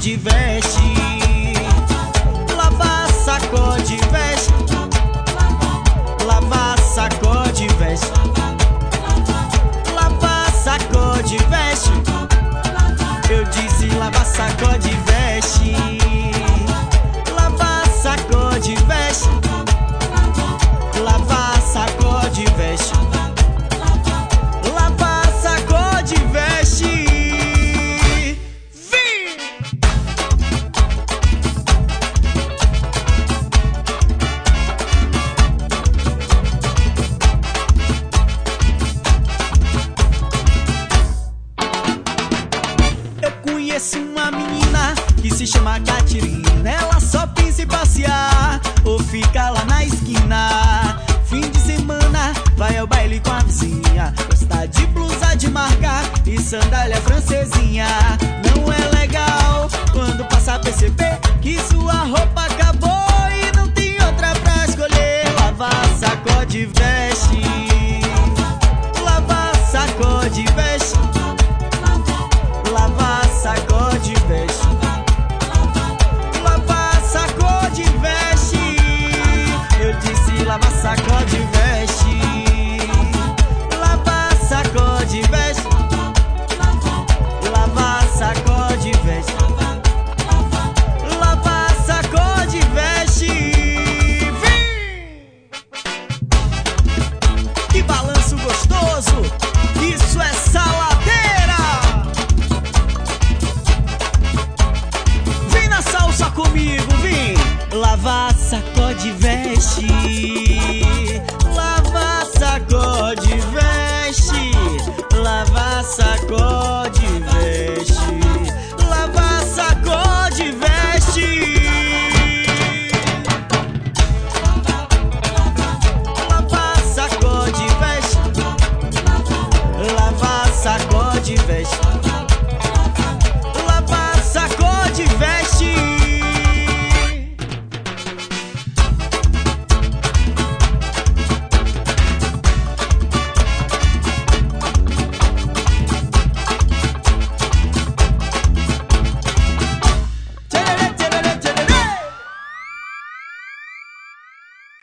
sacode, veste. Lava, sacode, veste. Lava, sacode, veste. Lava, sacode, veste. Eu disse lava, sacode, veste. Lava, sacode, veste. Lava, sacode, veste. Lava, sacode, veste. Vim! Eu conheço uma menina que se chama Catirina. Ela só pensa em passear ou fica lá na esquina. Fim de semana vai ao baile com a vizinha. Gosta de blusa de marca e sandália francesinha. Não é legal quando passa a perceber que sua roupa acabou e não tem outra pra escolher. Lava, sacode, veste. Lava, sacode, veste. Lava, sacode, veste. Lava, sacode, veste. Eu disse lava, sacode, veste. Lava, sacode, veste. Lava, sacode, veste. Lava, sacode, veste. Vem! Que balanço gostoso! Isso é saladeira! Vem na salsa comigo, vem! Lava, sacode, veste. Lava, sacode.